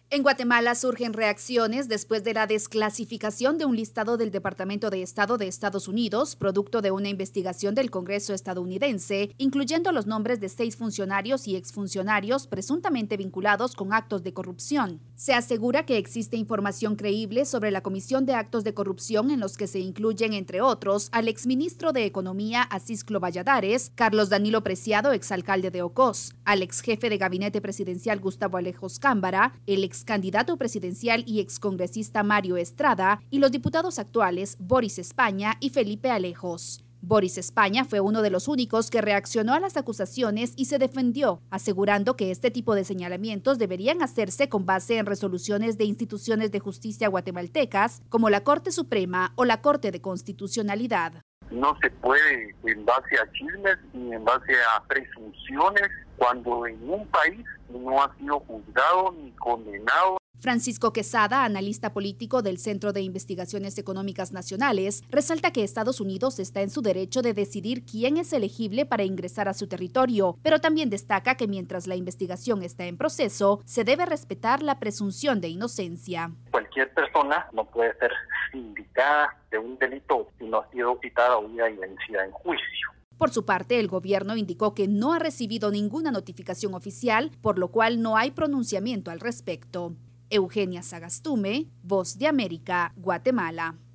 En Guatemala surgen reacciones después de la desclasificación de un listado del Departamento de Estado de Estados Unidos, producto de una investigación del Congreso estadounidense, incluyendo los nombres de 6 funcionarios y exfuncionarios presuntamente vinculados con actos de corrupción. Se asegura que existe información creíble sobre la comisión de actos de corrupción en los que se incluyen, entre otros, al exministro de Economía Acisclo Valladares, Carlos Danilo Preciado, exalcalde de Ocós, al exjefe de gabinete presidencial Gustavo Alejos Cámbara, el excandidato presidencial y excongresista Mario Estrada y los diputados actuales Boris España y Felipe Alejos. Boris España fue uno de los únicos que reaccionó a las acusaciones y se defendió, asegurando que este tipo de señalamientos deberían hacerse con base en resoluciones de instituciones de justicia guatemaltecas como la Corte Suprema o la Corte de Constitucionalidad. No se puede en base a chismes ni en base a presunciones cuando en un país no ha sido juzgado ni condenado. Francisco Quesada, analista político del Centro de Investigaciones Económicas Nacionales, resalta que Estados Unidos está en su derecho de decidir quién es elegible para ingresar a su territorio, pero también destaca que mientras la investigación está en proceso, se debe respetar la presunción de inocencia. Cualquier persona no puede ser indicada de un delito si no ha sido citada, oída y vencida en juicio. Por su parte, el gobierno indicó que no ha recibido ninguna notificación oficial, por lo cual no hay pronunciamiento al respecto. Eugenia Sagastume, Voz de América, Guatemala.